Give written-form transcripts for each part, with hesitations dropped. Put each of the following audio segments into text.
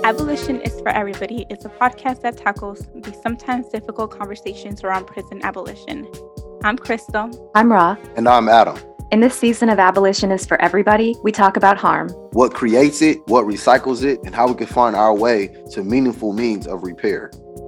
Abolition is for Everybody is a podcast that tackles the sometimes difficult conversations around prison abolition. I'm Crystal. I'm Ra. And I'm Adam. In this season of Abolition is for Everybody, we talk about harm. What creates it, what recycles it, and how we can find our way to meaningful means of repair.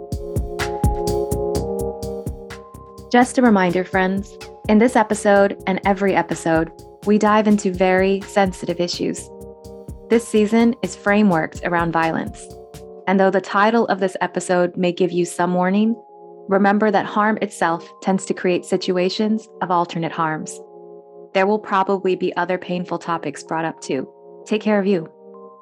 Just a reminder, friends, in this episode and every episode, we dive into very sensitive issues. This season is frameworked around violence. And though the title of this episode may give you some warning, remember that harm itself tends to create situations of alternate harms. There will probably be other painful topics brought up too. Take care of you.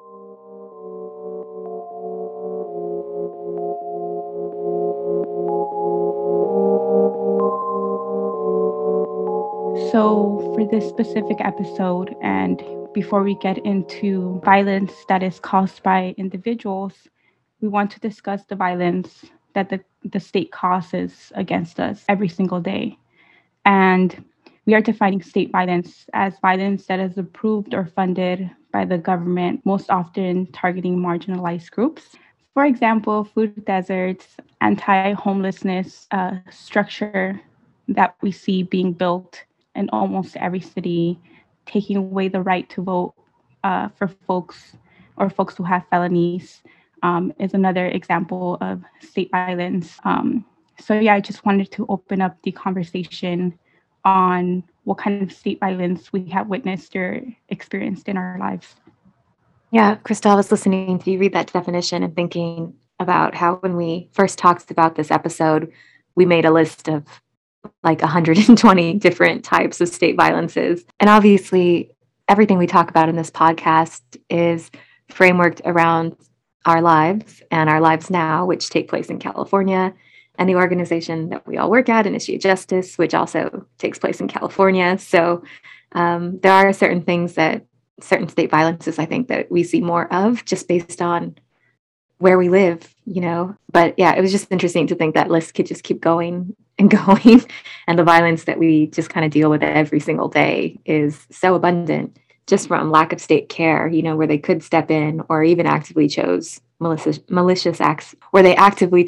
So for this specific episode, and before we get into violence that is caused by individuals, we want to discuss the violence that the state causes against us every single day. And we are defining state violence as violence that is approved or funded by the government, most often targeting marginalized groups. For example, food deserts, anti-homelessness structure that we see being built in almost every city, taking away the right to vote for folks who have felonies is another example of state violence. I just wanted to open up the conversation on what kind of state violence we have witnessed or experienced in our lives. Yeah, Crystal, I was listening to you read that definition and thinking about how when we first talked about this episode, we made a list of like 120 different types of state violences. And obviously, everything we talk about in this podcast is frameworked around our lives and our lives now, which take place in California, and the organization that we all work at, Initiate Justice, which also takes place in California. So there are certain state violences, I think, that we see more of just based on where we live, you know. But yeah, it was just interesting to think that list could just keep going and going. And the violence that we just kind of deal with every single day is so abundant, just from lack of state care, you know, where they could step in or even actively chose malicious acts, where they actively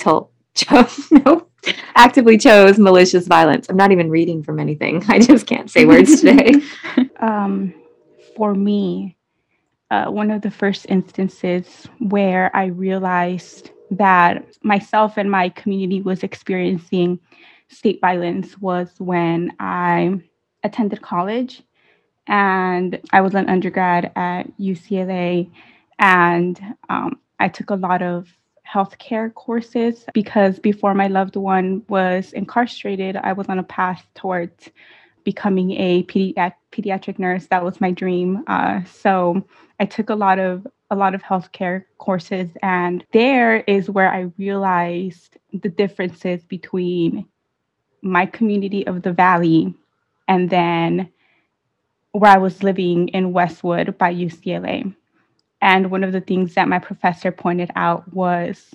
chose malicious violence. I'm not even reading from anything. I just can't say words today. For me, one of the first instances where I realized that myself and my community was experiencing state violence was when I attended college, and I was an undergrad at UCLA, and I took a lot of healthcare courses because before my loved one was incarcerated, I was on a path towards becoming a pediatric nurse. That was my dream. So I took a lot of healthcare courses, and there is where I realized the differences between my community of the Valley and then where I was living in Westwood by UCLA. And one of the things that my professor pointed out was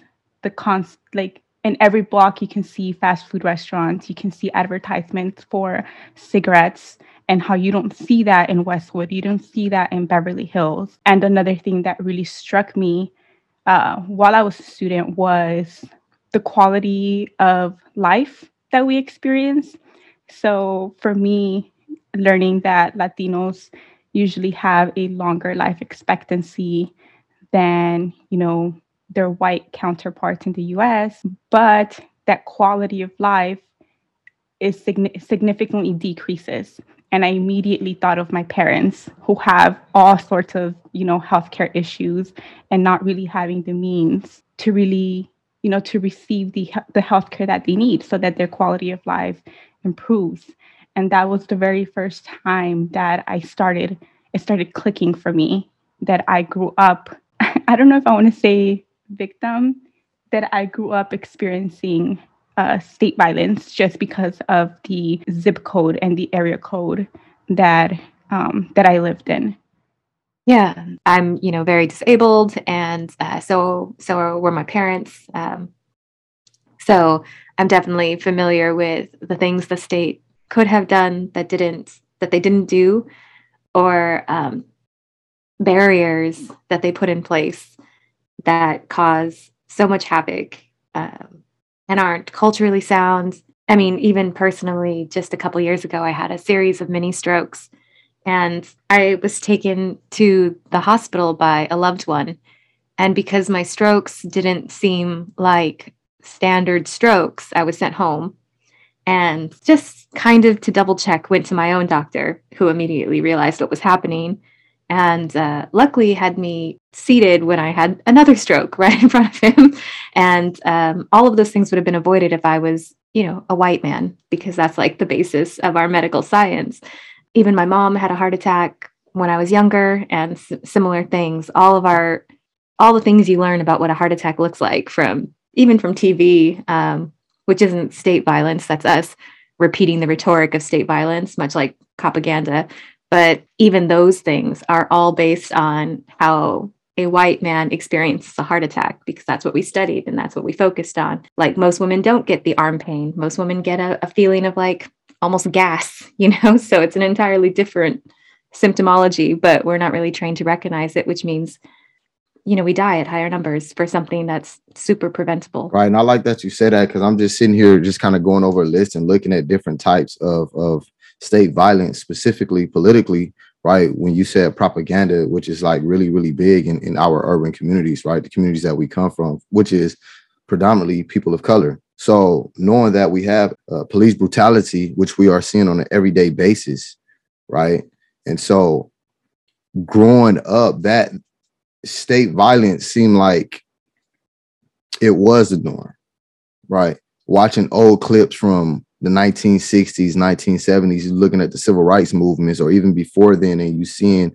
in every block, you can see fast food restaurants, you can see advertisements for cigarettes, and how you don't see that in Westwood, you don't see that in Beverly Hills. And another thing that really struck me while I was a student was the quality of life that we experience. So for me, learning that Latinos usually have a longer life expectancy than, you know, their white counterparts in the US, but that quality of life is significantly decreases. And I immediately thought of my parents who have all sorts of, you know, healthcare issues and not really having the means to really, you know, to receive the healthcare that they need so that their quality of life improves. And that was the very first time that it started clicking for me that I grew up, I don't know if I want to say victim, that I grew up experiencing state violence just because of the zip code and the area code that I lived in. Yeah, I'm, you know, very disabled, and so were my parents. So I'm definitely familiar with the things the state could have done that they didn't do, or barriers that they put in place that cause so much havoc and aren't culturally sound. I mean, even personally, just a couple years ago, I had a series of mini strokes, and I was taken to the hospital by a loved one. And because my strokes didn't seem like standard strokes, I was sent home. And just kind of to double check, went to my own doctor, who immediately realized what was happening and luckily had me seated when I had another stroke right in front of him. And all of those things would have been avoided if I was, a white man, because that's like the basis of our medical science. Even my mom had a heart attack when I was younger, and similar things. All the things you learn about what a heart attack looks like from TV, which isn't state violence. That's us repeating the rhetoric of state violence, much like propaganda. But even those things are all based on how a white man experiences a heart attack, because that's what we studied and that's what we focused on. Like, most women don't get the arm pain. Most women get a feeling of like almost gas, so it's an entirely different symptomology, but we're not really trained to recognize it, which means, we die at higher numbers for something that's super preventable. Right. And I like that you said that, because I'm just sitting here just kind of going over a list and looking at different types of state violence, specifically politically, right? When you said propaganda, which is like really, really big in our urban communities, right? The communities that we come from, which is predominantly people of color. So knowing that we have police brutality, which we are seeing on an everyday basis, right? And so growing up, that state violence seemed like it was the norm, right? Watching old clips from the 1960s, 1970s, looking at the civil rights movements, or even before then, and you seeing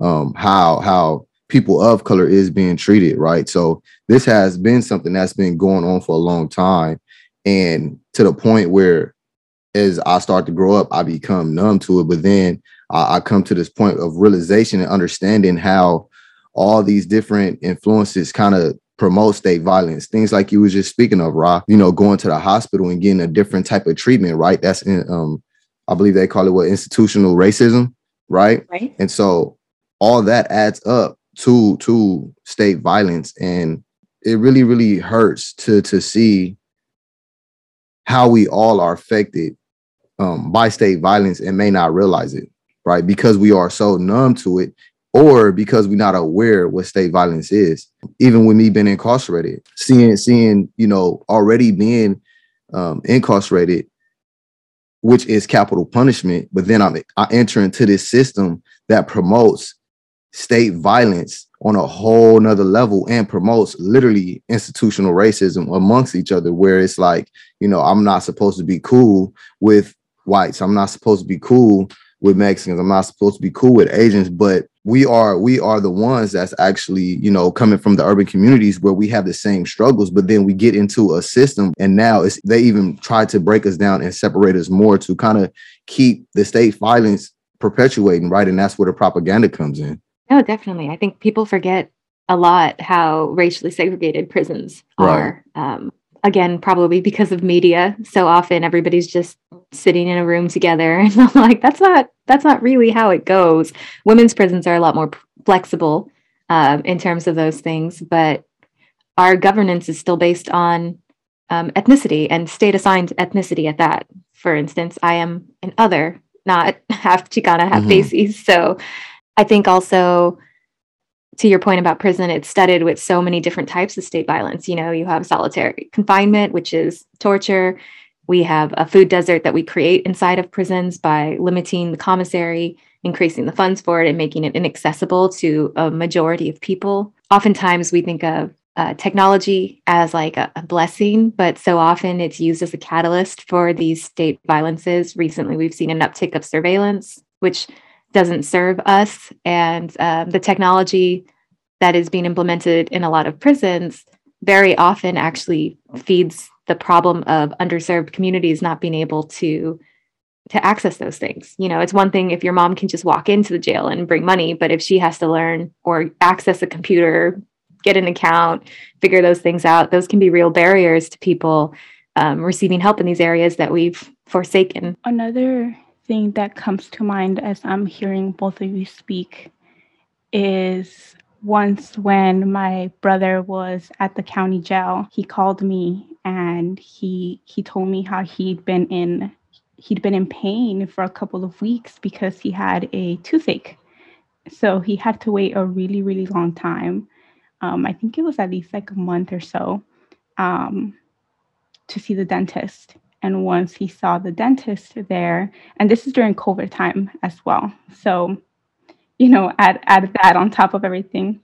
how people of color is being treated, right? So this has been something that's been going on for a long time, and to the point where, as I start to grow up, I become numb to it. But then I come to this point of realization and understanding how all these different influences kind of promote state violence. Things like you was just speaking of, Ra, going to the hospital and getting a different type of treatment, right? That's in, I believe they call it institutional racism, right? Right. And so all that adds up to state violence. And it really, really hurts to see how we all are affected by state violence and may not realize it, right? Because we are so numb to it, or because we're not aware what state violence is. Even with me being incarcerated, seeing already being incarcerated, which is capital punishment, but then I enter into this system that promotes state violence on a whole nother level and promotes literally institutional racism amongst each other, where it's like, I'm not supposed to be cool with whites. I'm not supposed to be cool with Mexicans. I'm not supposed to be cool with Asians, but we are the ones that's actually, coming from the urban communities where we have the same struggles, but then we get into a system, and now they even try to break us down and separate us more to kind of keep the state violence perpetuating, right? And that's where the propaganda comes in. No, definitely. I think people forget a lot how racially segregated prisons are. Right. Again, probably because of media. So often everybody's just sitting in a room together, and I'm like, that's not really how it goes. Women's prisons are a lot more flexible in terms of those things, but our governance is still based on ethnicity and state-assigned ethnicity at that. For instance, I am an other, not half Chicana, half Basi. So I think also, to your point about prison, it's studded with so many different types of state violence. You have solitary confinement, which is torture. We have a food desert that we create inside of prisons by limiting the commissary, increasing the funds for it, and making it inaccessible to a majority of people. Oftentimes we think of technology as like a blessing, but so often it's used as a catalyst for these state violences. Recently, we've seen an uptick of surveillance, which doesn't serve us. And the technology that is being implemented in a lot of prisons very often actually feeds the problem of underserved communities not being able to access those things. It's one thing if your mom can just walk into the jail and bring money, but if she has to learn or access a computer, get an account, figure those things out, those can be real barriers to people receiving help in these areas that we've forsaken. Another thing that comes to mind as I'm hearing both of you speak is once when my brother was at the county jail, he called me and he told me how he'd been in pain for a couple of weeks because he had a toothache. So he had to wait a really, really long time. I think it was at least like a month or so, to see the dentist. And once he saw the dentist there, and this is during COVID time as well. So, add that on top of everything.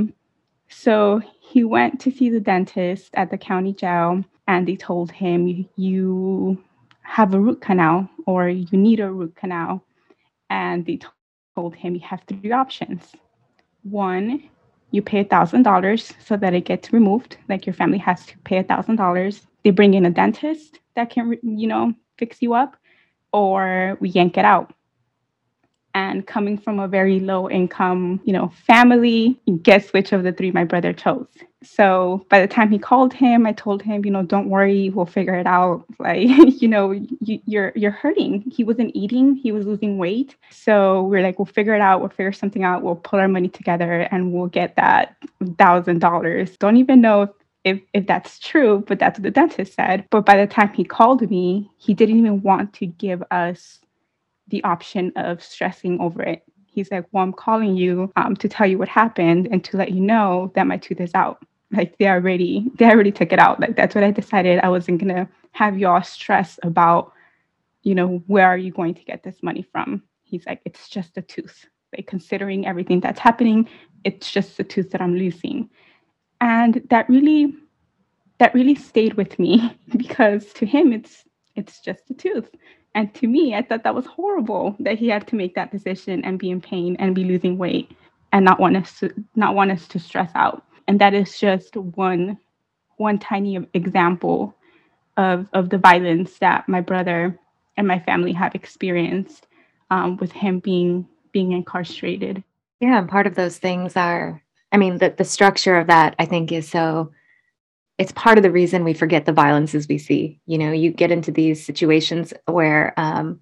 So he went to see the dentist at the county jail, and they told him, you have a root canal or you need a root canal. And they told him you have three options. One, you pay $1,000 so that it gets removed. Like your family has to pay $1,000. They bring in a dentist that can, fix you up, or we yank it out. And coming from a very low income, family, guess which of the three my brother chose. So by the time he called him, I told him, don't worry, we'll figure it out. Like, you're hurting. He wasn't eating, he was losing weight. So we're like, we'll figure it out. We'll figure something out. We'll put our money together and we'll get that $1,000. Don't even know if that's true, but that's what the dentist said. But by the time he called me, he didn't even want to give us the option of stressing over it. He's like, well, I'm calling you to tell you what happened and to let you know that my tooth is out. Like they already took it out. Like that's what I decided. I wasn't gonna have y'all stress about, where are you going to get this money from? He's like, it's just a tooth. Like considering everything that's happening, it's just a tooth that I'm losing. And that really stayed with me because to him it's just a tooth. And to me, I thought that was horrible that he had to make that decision and be in pain and be losing weight and not want us to stress out. And that is just one tiny example of the violence that my brother and my family have experienced with him being incarcerated. Yeah, and part of those things are, the structure of that, I think, is so. It's part of the reason we forget the violences we see. You get into these situations where,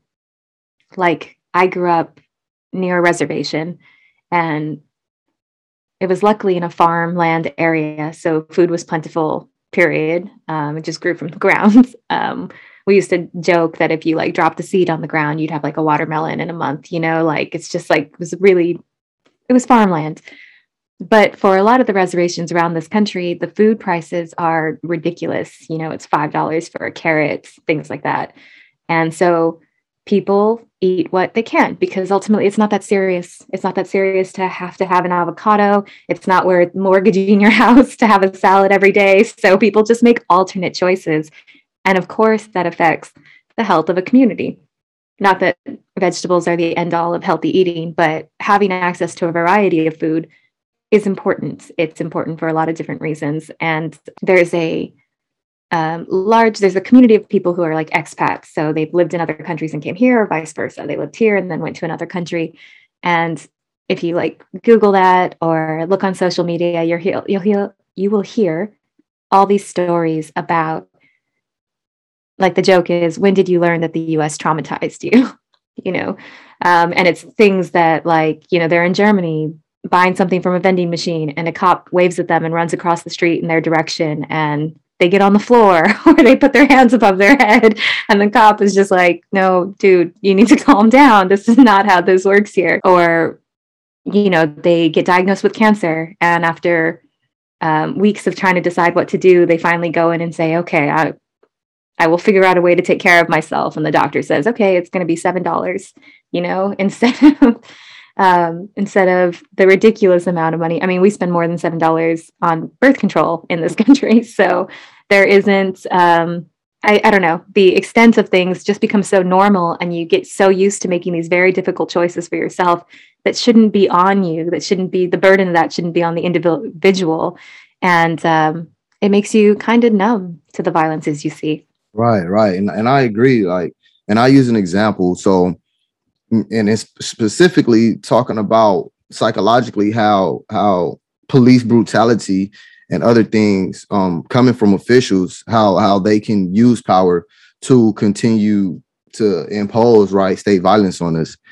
like I grew up near a reservation and it was luckily in a farmland area. So food was plentiful, period. It just grew from the ground. We used to joke that if you like dropped a seed on the ground, you'd have like a watermelon in a month, it's just like, it was farmland. But for a lot of the reservations around this country, the food prices are ridiculous. It's $5 for a carrot, things like that. And so people eat what they can because ultimately it's not that serious. It's not that serious to have an avocado. It's not worth mortgaging your house to have a salad every day. So people just make alternate choices. And of course, that affects the health of a community. Not that vegetables are the end all of healthy eating, but having access to a variety of food is important. It's important for a lot of different reasons. And there's a community of people who are like expats. So they've lived in other countries and came here, or vice versa. They lived here and then went to another country. And if you like Google that or look on social media, you will hear all these stories about, like the joke is, when did you learn that the US traumatized you? And it's things that like, they're in Germany buying something from a vending machine and a cop waves at them and runs across the street in their direction and they get on the floor or they put their hands above their head and the cop is just like, no, dude, you need to calm down. This is not how this works here. Or, they get diagnosed with cancer and after weeks of trying to decide what to do, they finally go in and say, okay, I will figure out a way to take care of myself. And the doctor says, okay, it's going to be $7, instead of the ridiculous amount of money. We spend more than $7 on birth control in this country. So there isn't, I don't know, the extent of things just becomes so normal and you get so used to making these very difficult choices for yourself that shouldn't be on you, the burden of that shouldn't be on the individual. And it makes you kind of numb to the violences you see. Right. And I agree. And I use an example. So, and it's specifically talking about psychologically how police brutality and other things coming from officials, how they can use power to continue to impose state violence on us.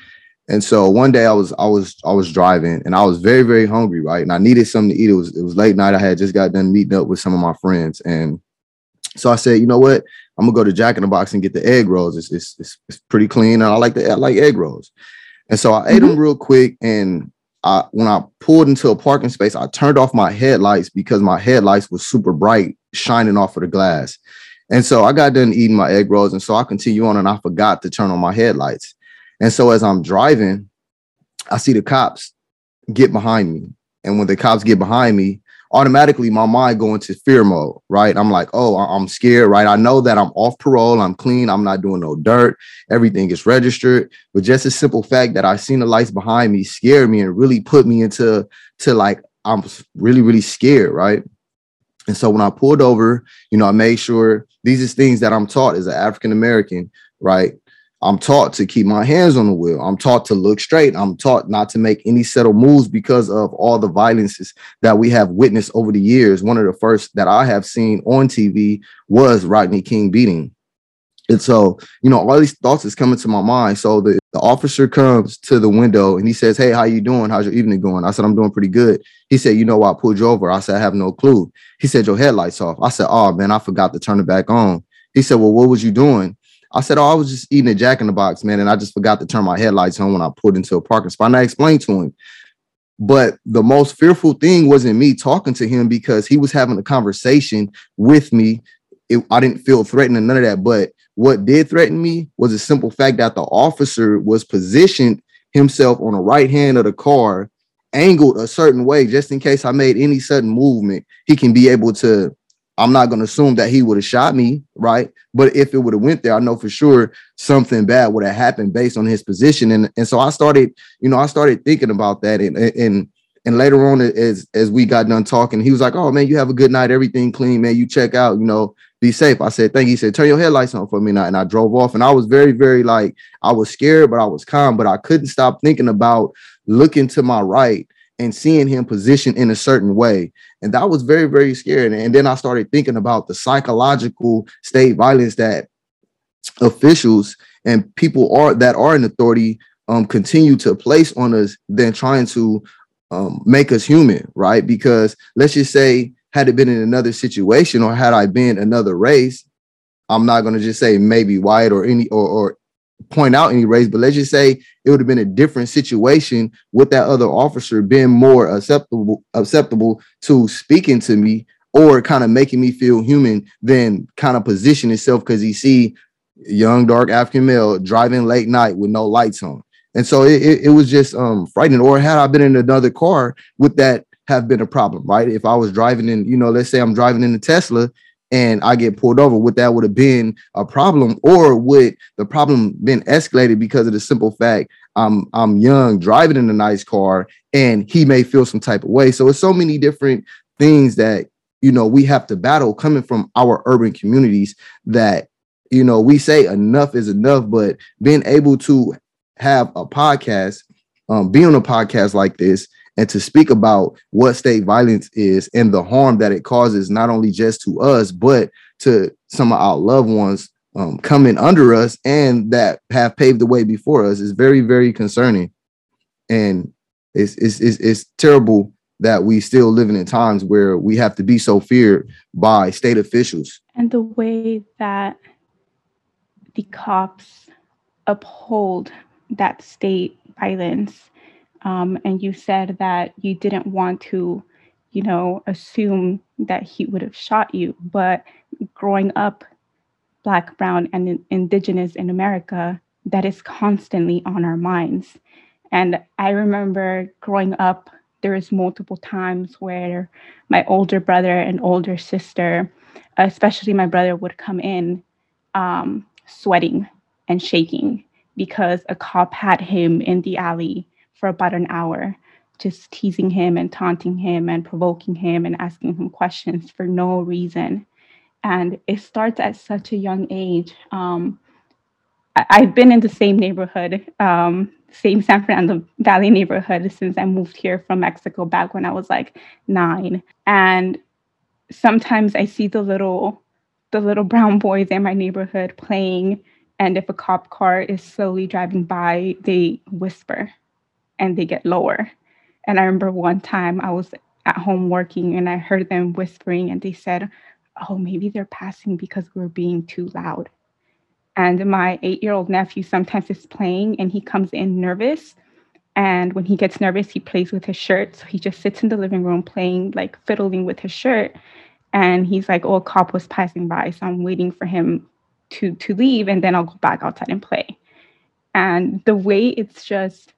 And so one day I was driving and I was very, very hungry, right? And I needed something to eat. It was late night. I had just got done meeting up with some of my friends. And so I said, you know what? I'm gonna go to Jack in the Box and get the egg rolls. It's pretty clean. And I like egg rolls. And so I ate them real quick. And when I pulled into a parking space, I turned off my headlights because my headlights was super bright, shining off of the glass. And so I got done eating my egg rolls. And so I continue on and I forgot to turn on my headlights. And so as I'm driving, I see the cops get behind me. And when the cops get behind me, automatically my mind go into fear mode, right? I'm like, oh, I'm scared, right? I know that I'm off parole. I'm clean. I'm not doing no dirt. Everything is registered. But just a simple fact that I seen the lights behind me scared me and really put me into like, I'm really, really scared, right? And so when I pulled over, I made sure these are things that I'm taught as an African-American, right? I'm taught to keep my hands on the wheel. I'm taught to look straight. I'm taught not to make any subtle moves because of all the violences that we have witnessed over the years. One of the first that I have seen on TV was Rodney King beating. And so, all these thoughts is coming to my mind. So the officer comes to the window and he says, hey, how you doing? How's your evening going? I said, I'm doing pretty good. He said, you know why I pulled you over? I said, I have no clue. He said, your headlights off. I said, oh, man, I forgot to turn it back on. He said, well, what was you doing? I said, oh, I was just eating a Jack in the Box, man. And I just forgot to turn my headlights on when I pulled into a parking spot. And I explained to him. But the most fearful thing wasn't me talking to him because he was having a conversation with me. I didn't feel threatened and none of that. But what did threaten me was a simple fact that the officer was positioned himself on the right hand of the car, angled a certain way, just in case I made any sudden movement. He can be able to, I'm not going to assume that he would have shot me, right? But if it would have went there, I know for sure something bad would have happened based on his position. And so I started thinking about that. And later on, as we got done talking, he was like, oh, man, you have a good night. Everything clean, man. You check out, be safe. I said, thank you. He said, turn your headlights on for me now. And I drove off and I was very, very I was scared, but I was calm, but I couldn't stop thinking about looking to my right and seeing him positioned in a certain way. And that was very, very scary. And then I started thinking about the psychological state violence that officials and people that are in authority continue to place on us than trying to make us human, right? Because let's just say, had it been in another situation or had I been another race, I'm not going to just say maybe white or any or point out any race, but let's just say it would have been a different situation with that other officer being more acceptable to speaking to me or kind of making me feel human than kind of position itself because he see young, dark African male driving late night with no lights on. And so it was just frightening. Or had I been in another car, would that have been a problem, right? If I was driving in, let's say I'm driving in a Tesla and I get pulled over, would have been a problem? Or would the problem been escalated because of the simple fact I'm young, driving in a nice car, and he may feel some type of way? So it's so many different things that, we have to battle coming from our urban communities that, we say enough is enough, but being able to have a podcast, be on a podcast like this, and to speak about what state violence is and the harm that it causes, not only just to us, but to some of our loved ones coming under us and that have paved the way before us, is very, very concerning. And it's terrible that we still living in times where we have to be so feared by state officials. And the way that the cops uphold that state violence. And you said that you didn't want to, assume that he would have shot you. But growing up Black, brown, and Indigenous in America, that is constantly on our minds. And I remember growing up, there was multiple times where my older brother and older sister, especially my brother, would come in sweating and shaking because a cop had him in the alley for about an hour, just teasing him and taunting him and provoking him and asking him questions for no reason. And it starts at such a young age. I've been in the same neighborhood, same San Fernando Valley neighborhood since I moved here from Mexico back when I was like 9. And sometimes I see the little brown boys in my neighborhood playing And if a cop car is slowly driving by, they whisper and they get lower. And I remember one time I was at home working and I heard them whispering and they said, oh, maybe they're passing because we're being too loud. And my 8-year-old nephew sometimes is playing and he comes in nervous. And when he gets nervous, he plays with his shirt. So he just sits in the living room playing, like fiddling with his shirt. And he's like, oh, a cop was passing by. So I'm waiting for him to leave and then I'll go back outside and play. And the way it's just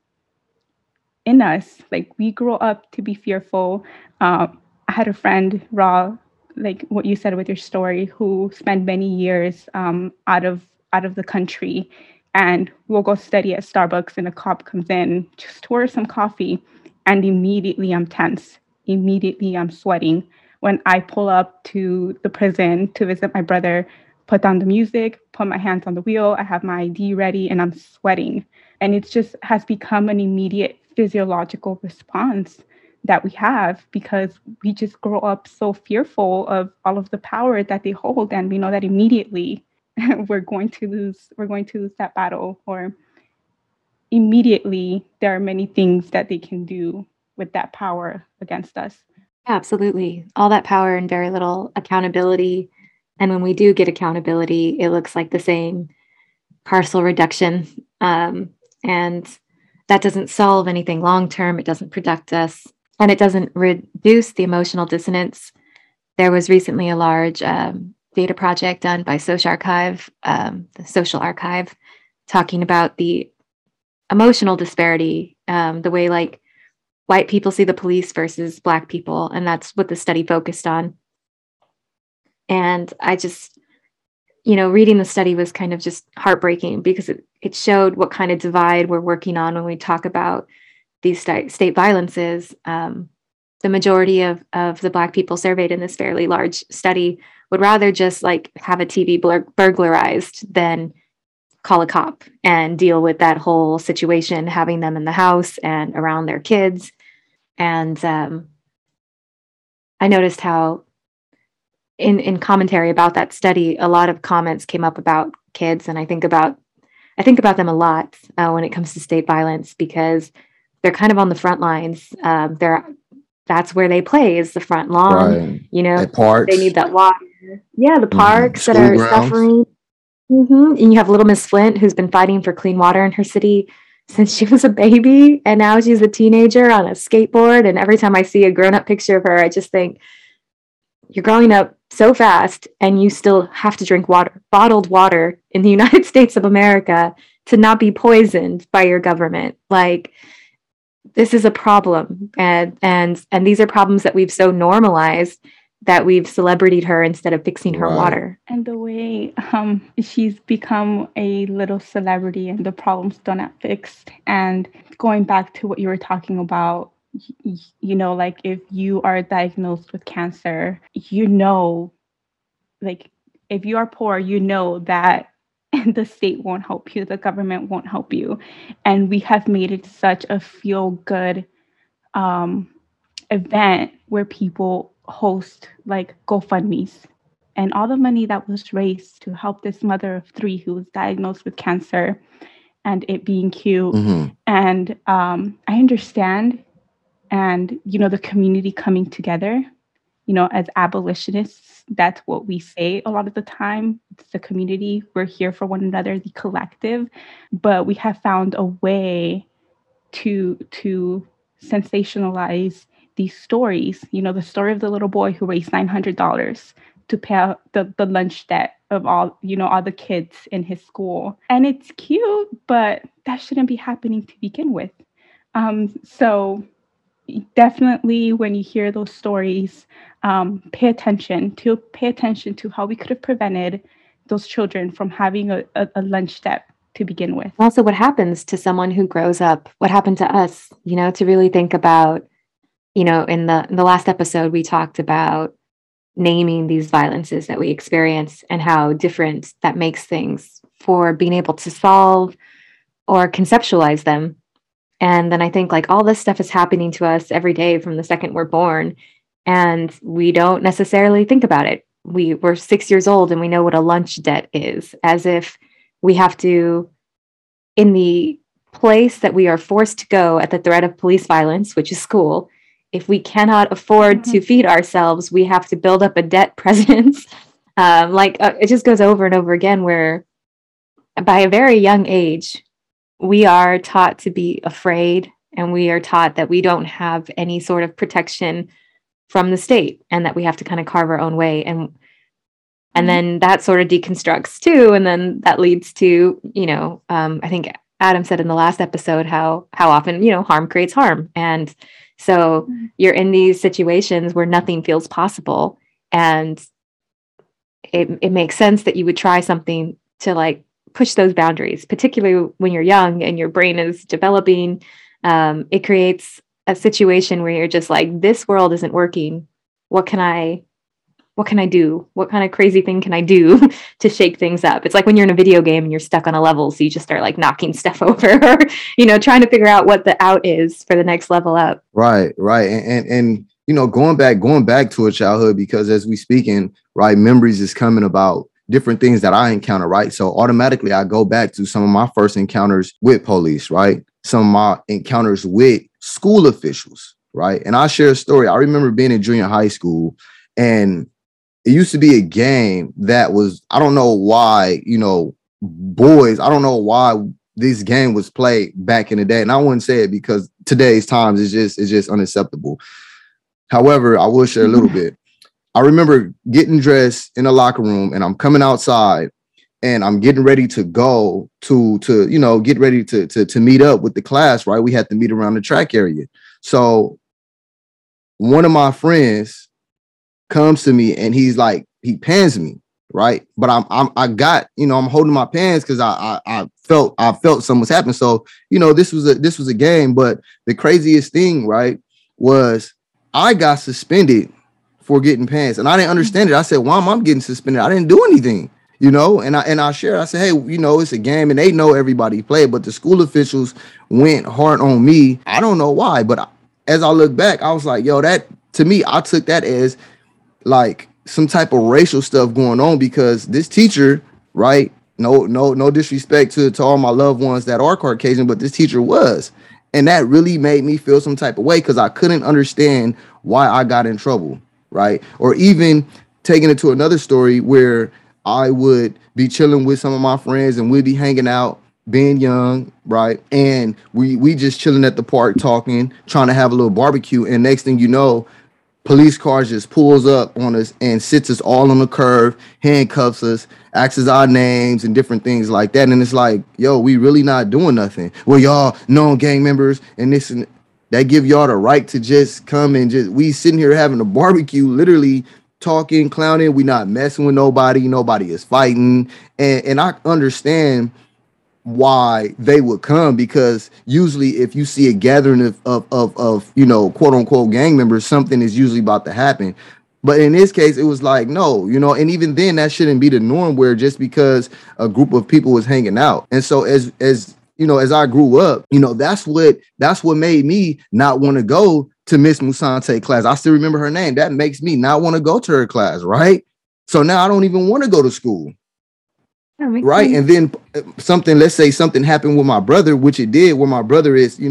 in us, like we grow up to be fearful. I had a friend, Ra, like what you said with your story, who spent many years out of the country, and we'll go study at Starbucks and a cop comes in just to order some coffee, and immediately I'm tense. Immediately I'm sweating. When I pull up to the prison to visit my brother, put down the music, put my hands on the wheel, I have my ID ready, and I'm sweating. And it just has become an immediate physiological response that we have because we just grow up so fearful of all of the power that they hold, and we know that immediately we're going to lose that battle, or immediately there are many things that they can do with that power against us. Absolutely. All that power and very little accountability. And when we do get accountability, it looks like the same parcel reduction. And that doesn't solve anything long term. It doesn't protect us, and it doesn't reduce the emotional dissonance. There was recently a large data project done by SocArchive, the Social Archive, talking about the emotional disparity, the way like white people see the police versus Black people. And that's what the study focused on. And I just, reading the study was kind of just heartbreaking because it showed what kind of divide we're working on when we talk about these state violences. The majority of the Black people surveyed in this fairly large study would rather just like have a TV burglarized than call a cop and deal with that whole situation, having them in the house and around their kids. And I noticed how in commentary about that study, a lot of comments came up about kids. And I think about them a lot when it comes to state violence, because they're kind of on the front lines. That's where they play, is the front lawn, right. At parks. They need that water. Yeah, the parks that are grounds. suffering. Mm-hmm. And you have little Miss Flint, who's been fighting for clean water in her city since she was a baby. And now she's a teenager on a skateboard. And every time I see a grown-up picture of her, I just think, you're growing up so fast and you still have to drink water, bottled water in the United States of America, to not be poisoned by your government. Like, this is a problem. And these are problems that we've so normalized that we've celebrityed her instead of fixing her water. And the way she's become a little celebrity and the problems still not fixed. And going back to what you were talking about, like if you are diagnosed with cancer, like if you are poor, that the state won't help you, the government won't help you. And we have made it such a feel-good event where people host like GoFundMes, and all the money that was raised to help this mother of 3 who was diagnosed with cancer, and it being cute. Mm-hmm. And I understand, and the community coming together, as abolitionists, that's what we say a lot of the time. It's the community, we're here for one another, the collective. But we have found a way to sensationalize these stories. The story of the little boy who raised $900 to pay out the lunch debt of all the kids in his school. And it's cute, but that shouldn't be happening to begin with. So definitely when you hear those stories, pay attention to how we could have prevented those children from having a lunch debt to begin with. Also, what happens to someone who grows up? What happened to us? To really think about, in the last episode, we talked about naming these violences that we experience and how different that makes things for being able to solve or conceptualize them. And then I think like all this stuff is happening to us every day from the second we're born, and we don't necessarily think about it. We're 6 years old and we know what a lunch debt is, as if we have to, in the place that we are forced to go at the threat of police violence, which is school, if we cannot afford to feed ourselves, we have to build up a debt presence. It just goes over and over again, where by a very young age, we are taught to be afraid, and we are taught that we don't have any sort of protection from the state, and that we have to kind of carve our own way. And then that sort of deconstructs too. And then that leads to, I think Adam said in the last episode, how often, harm creates harm. And so you're in these situations where nothing feels possible. And it makes sense that you would try something to like push those boundaries, particularly when you're young and your brain is developing. It creates a situation where you're just like, this world isn't working. What can I do? What kind of crazy thing can I do to shake things up? It's like when you're in a video game and you're stuck on a level, so you just start like knocking stuff over, or, trying to figure out what the out is for the next level up. Right. And going back to a childhood, because as we speaking, right, memories is coming about different things that I encounter, right? So automatically I go back to some of my first encounters with police, right? Some of my encounters with school officials, right? And I'll share a story. I remember being in junior high school, and it used to be a game that was, I don't know why, boys, I don't know why this game was played back in the day. And I wouldn't say it because today's times is just unacceptable. However, I will share a little bit. I remember getting dressed in a locker room, and I'm coming outside, and I'm getting ready to go to get ready to meet up with the class, right? We had to meet around the track area. So one of my friends comes to me, and he's like, he pans me, right? But I'm holding my pants because I felt something was happening. So, this was a game. But the craziest thing, right, was I got suspended for getting pants, and I didn't understand it. I said, why am I getting suspended? I didn't do anything, and I shared, I said, hey, it's a game, and they know everybody played, but the school officials went hard on me. I don't know why, but as I look back, I was like, yo, that to me, I took that as like some type of racial stuff going on, because this teacher, right? No disrespect to all my loved ones that are Caucasian, but this teacher was. And that really made me feel some type of way, because I couldn't understand why I got in trouble, right? Or even taking it to another story where I would be chilling with some of my friends, and we'd be hanging out, being young, right? And we just chilling at the park, talking, trying to have a little barbecue. And next thing you know, police cars just pulls up on us and sits us all on the curb, handcuffs us, asks us our names and different things like that. And it's like, yo, we really not doing nothing. Well, y'all known gang members and this and that, give y'all the right to just come and we sitting here having a barbecue, literally talking, clowning. We not messing with nobody. Nobody is fighting. And I understand why they would come, because usually if you see a gathering of quote unquote gang members, something is usually about to happen. But in this case, it was like, no, and even then that shouldn't be the norm, where just because a group of people was hanging out. And so as I grew up, that's what made me not want to go to Miss Musante class. I still remember her name. That makes me not want to go to her class, right? So now I don't even want to go to school. Right. And then let's say something happened with my brother, which it did, where my brother is,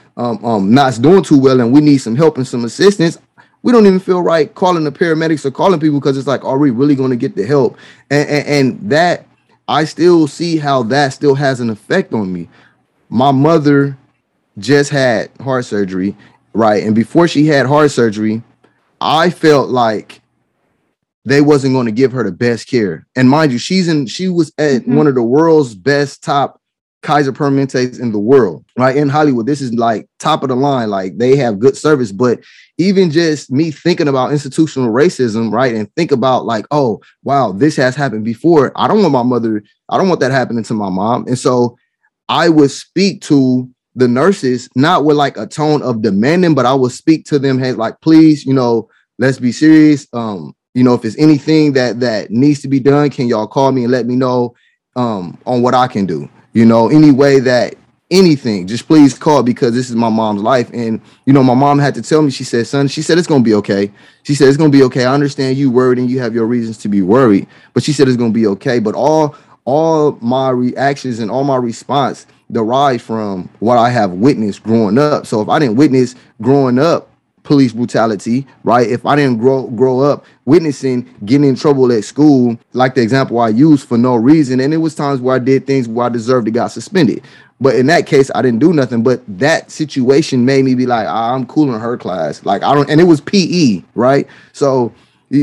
not doing too well, and we need some help and some assistance. We don't even feel right calling the paramedics or calling people, because it's like, are we really going to get the help? And that, I still see how that still has an effect on me. My mother just had heart surgery, right? And before she had heart surgery, I felt like they wasn't going to give her the best care. And mind you, she was at one of the world's best top Kaiser Permanentes in the world, right? In Hollywood, this is like top of the line. Like, they have good service. But even just me thinking about institutional racism, right? And think about like, oh, wow, this has happened before. I don't want that happening to my mom. And so I would speak to the nurses, not with like a tone of demanding, but I would speak to them, hey, like, please, let's be serious. If it's anything that needs to be done, can y'all call me and let me know on what I can do? Any way that anything, just please call, because this is my mom's life. And, my mom had to tell me, she said, son, it's going to be okay. She said, it's going to be okay. I understand you worried and you have your reasons to be worried, but she said, it's going to be okay. But all all my reactions and all my response derive from what I have witnessed growing up. So if I didn't witness growing up police brutality, right? If I didn't grow up witnessing getting in trouble at school, like the example I used, for no reason, and it was times where I did things where I deserved to got suspended. But in that case, I didn't do nothing. But that situation made me be like, I'm cool in her class. Like I don't, and it was PE, right? So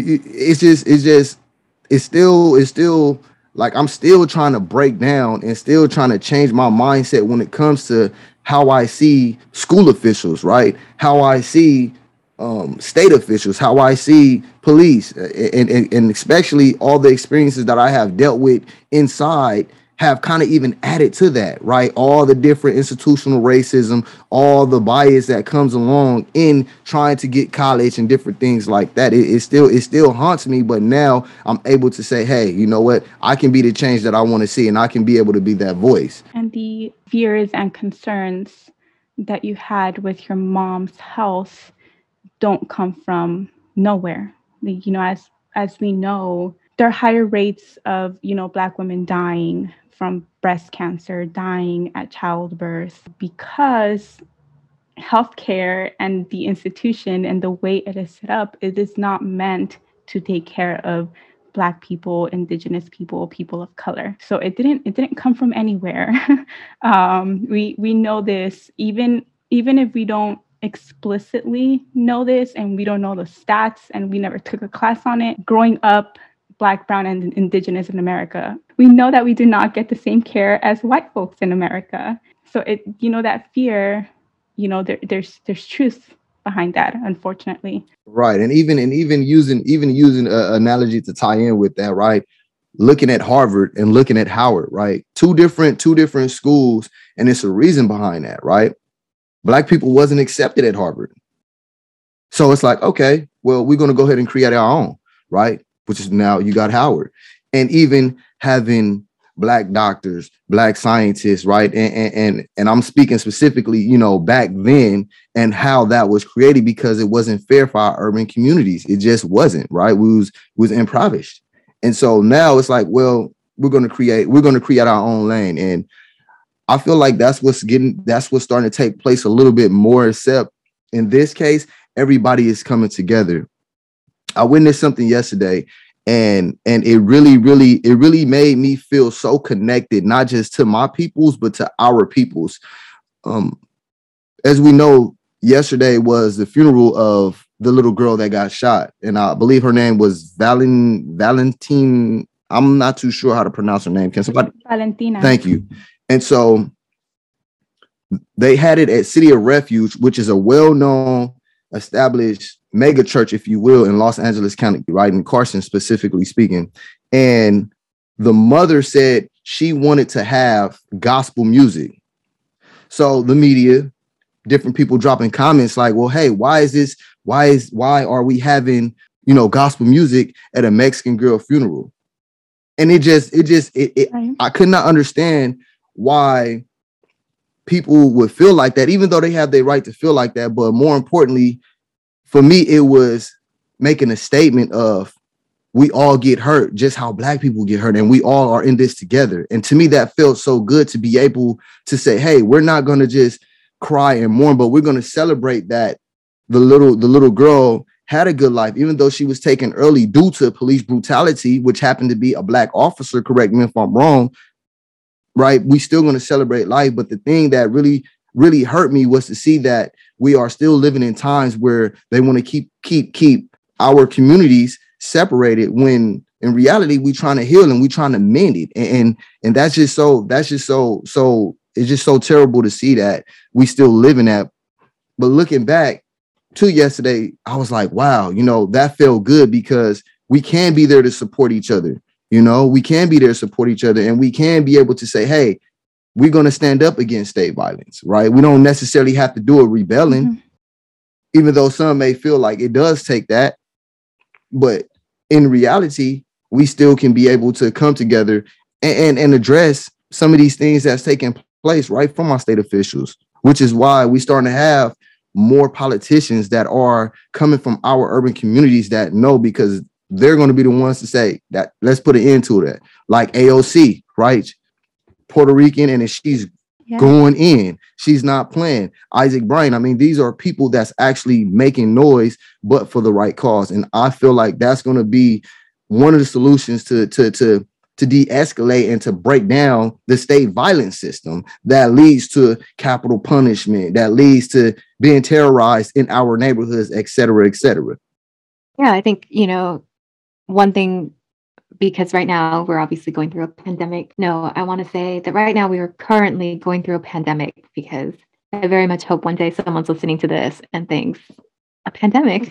it's still like I'm still trying to break down and still trying to change my mindset when it comes to how I see school officials, right? How I see state officials, how I see police, and especially all the experiences that I have dealt with inside have kind of even added to that, right? All the different institutional racism, all the bias that comes along in trying to get college and different things like that. It still haunts me, but now I'm able to say, hey, you know what? I can be the change that I want to see, and I can be able to be that voice. And the fears and concerns that you had with your mom's health don't come from nowhere. You know, as we know, there are higher rates of, you know, Black women dying from breast cancer, dying at childbirth, because healthcare and the institution and the way it is set up, it is not meant to take care of Black people, Indigenous people, people of color. So it didn't come from anywhere. We know this, even if we don't explicitly know this, and we don't know the stats, and we never took a class on it. Growing up Black, brown, and Indigenous in America, we know that we do not get the same care as white folks in America. So that fear, there's truth behind that, unfortunately. Right. And even using an analogy to tie in with that, right? Looking at Harvard and looking at Howard, right? Two different schools, and it's a reason behind that, right? Black people wasn't accepted at Harvard. So it's like, okay, well, we're going to go ahead and create our own, right? Which is now you got Howard. And even having Black doctors, Black scientists, right? And I'm speaking specifically, back then, and how that was created, because it wasn't fair for our urban communities. It just wasn't, right? We was impoverished. And so now it's like, well, we're going to create our own lane. And I feel like that's what's starting to take place a little bit more, except in this case, everybody is coming together. I witnessed something yesterday, and it really made me feel so connected, not just to my peoples, but to our peoples. As we know, yesterday was the funeral of the little girl that got shot, and I believe her name was Valentine. I'm not too sure how to pronounce her name. Can somebody? Valentina. Thank you. And so they had it at City of Refuge, which is a well-known, established mega church, if you will, in Los Angeles County, right? In Carson, specifically speaking. And the mother said she wanted to have gospel music. So the media, different people dropping comments like, well, hey, why are we having, gospel music at a Mexican girl funeral? And I could not understand why people would feel like that, even though they have their right to feel like that. But more importantly, for me, it was making a statement of, we all get hurt, just how Black people get hurt, and we all are in this together. And to me, that felt so good to be able to say, hey, we're not going to just cry and mourn, but we're going to celebrate that the little girl had a good life, even though she was taken early due to police brutality, which happened to be a Black officer. Correct me if I'm wrong. Right. We still going to celebrate life. But the thing that really, really hurt me was to see that we are still living in times where they want to keep our communities separated, when in reality, we trying to heal and we trying to mend it. And that's just so it's just so terrible to see that we still live in that. But looking back to yesterday, I was like, wow, that felt good, because we can be there to support each other. We can be there to support each other, and we can be able to say, hey, we're going to stand up against state violence, right? We don't necessarily have to do a rebellion, even though some may feel like it does take that. But in reality, we still can be able to come together and address some of these things that's taking place right from our state officials, which is why we're starting to have more politicians that are coming from our urban communities that know, because they're going to be the ones to say that let's put an end to that. Like AOC, right? Puerto Rican, and she's going in. She's not playing. Isaac Bryan. I mean, these are people that's actually making noise, but for the right cause. And I feel like that's going to be one of the solutions to de-escalate and to break down the state violence system that leads to capital punishment, that leads to being terrorized in our neighborhoods, et cetera, et cetera. Yeah, I think, one thing, because right now we're obviously going through a pandemic. No, I want to say that right now we are currently going through a pandemic, because I very much hope one day someone's listening to this and thinks, a pandemic?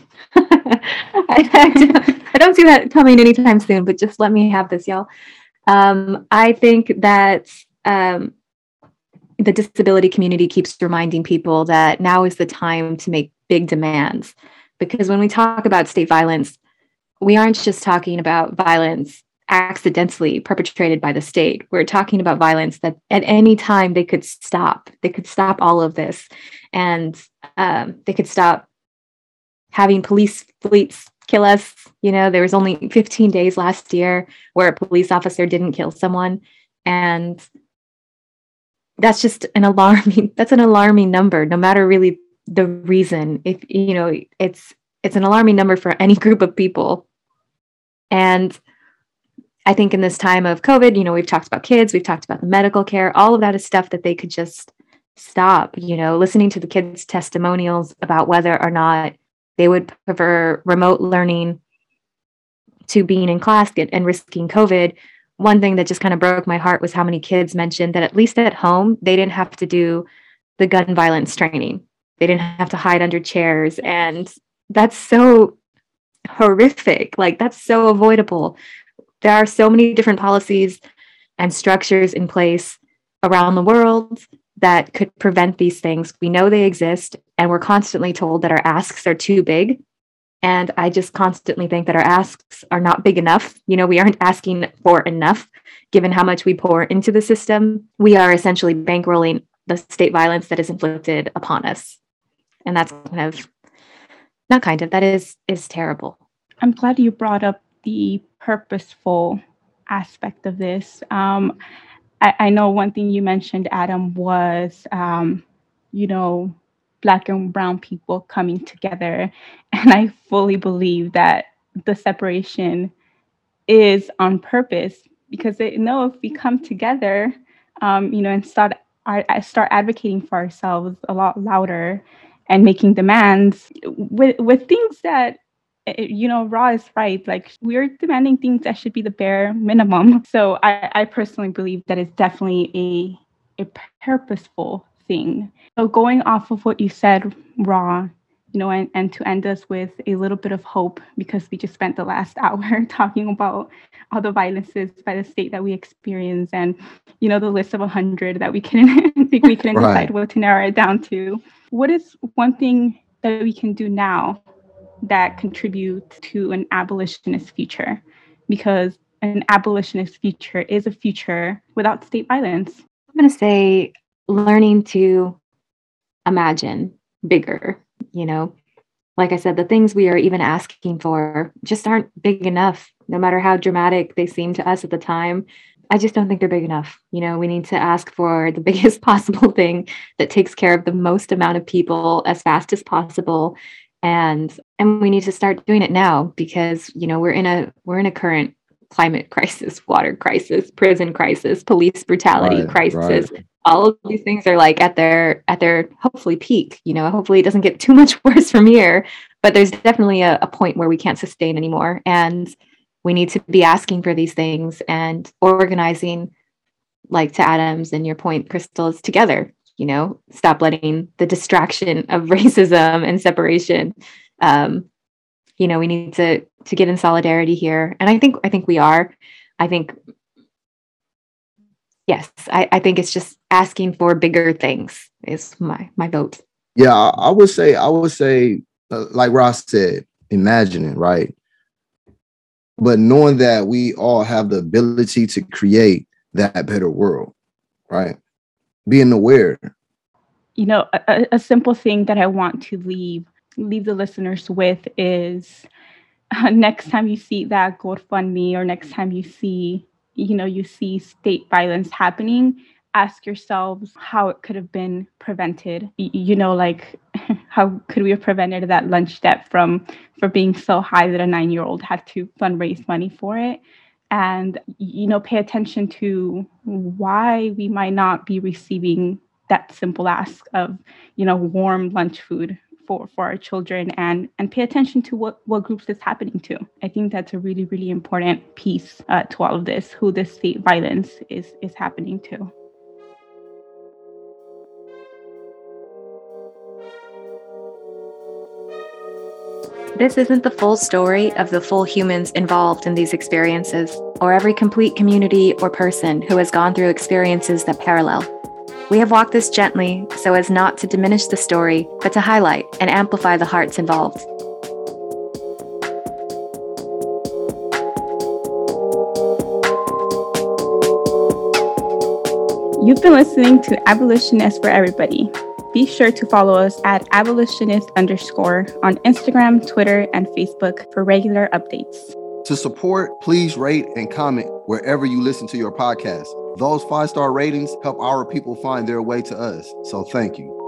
I don't see that coming anytime soon, but just let me have this, y'all. I think that the disability community keeps reminding people that now is the time to make big demands. Because when we talk about state violence, we aren't just talking about violence accidentally perpetrated by the state. We're talking about violence that at any time they could stop. They could stop all of this. And they could stop having police fleets kill us. There was only 15 days last year where a police officer didn't kill someone. And that's just an alarming number, no matter really the reason. If it's an alarming number for any group of people. And I think in this time of COVID, we've talked about kids, we've talked about the medical care, all of that is stuff that they could just stop. Listening to the kids' testimonials about whether or not they would prefer remote learning to being in class and risking COVID. One thing that just kind of broke my heart was how many kids mentioned that at least at home, they didn't have to do the gun violence training. They didn't have to hide under chairs. And that's so horrific. Like, that's so avoidable. There are so many different policies and structures in place around the world that could prevent these things. We know they exist, and we're constantly told that our asks are too big. And I just constantly think that our asks are not big enough. We aren't asking for enough, given how much we pour into the system. We are essentially bankrolling the state violence that is inflicted upon us. And that's that is terrible. I'm glad you brought up the purposeful aspect of this. I know one thing you mentioned, Adam, was, Black and brown people coming together. And I fully believe that the separation is on purpose, because they know if we come together, and start advocating for ourselves a lot louder and making demands with things that, Ra is right. Like, we're demanding things that should be the bare minimum. So I personally believe that it's definitely a purposeful thing. So going off of what you said, Ra, and to end us with a little bit of hope, because we just spent the last hour talking about all the violences by the state that we experience, and, the list of 100 that we couldn't right. decide what to narrow it down to. What is one thing that we can do now that contributes to an abolitionist future? Because an abolitionist future is a future without state violence. I'm going to say learning to imagine bigger. Like I said, the things we are even asking for just aren't big enough, no matter how dramatic they seem to us at the time. I just don't think they're big enough. We need to ask for the biggest possible thing that takes care of the most amount of people as fast as possible. And we need to start doing it now, because, we're in a current climate crisis, water crisis, prison crisis, police brutality crisis. Right. All of these things are like at their hopefully peak. Hopefully it doesn't get too much worse from here, but there's definitely a point where we can't sustain anymore. And we need to be asking for these things and organizing, like to Adam's and your point, Crystal, is together. Stop letting the distraction of racism and separation. We need to get in solidarity here. And I think we are. I think, yes, I think it's just asking for bigger things is my vote. Yeah, I would say, like Ross said, imagining, right? But knowing that we all have the ability to create that better world, right? Being aware. A simple thing that I want to leave the listeners with is next time you see that GoFundMe, or next time you see, you see state violence happening, ask yourselves how it could have been prevented. Like how could we have prevented that lunch debt for being so high that a 9-year-old had to fundraise money for it? And, pay attention to why we might not be receiving that simple ask of, warm lunch food for our children, and pay attention to what groups it's happening to. I think that's a really, really important piece to all of this, who this state violence is happening to. This isn't the full story of the full humans involved in these experiences, or every complete community or person who has gone through experiences that parallel. We have walked this gently so as not to diminish the story, but to highlight and amplify the hearts involved. You've been listening to Abolitionist for Everybody. Be sure to follow us at abolitionist_ on Instagram, Twitter, and Facebook for regular updates. To support, please rate and comment wherever you listen to your podcast. Those 5-star ratings help our people find their way to us. So thank you.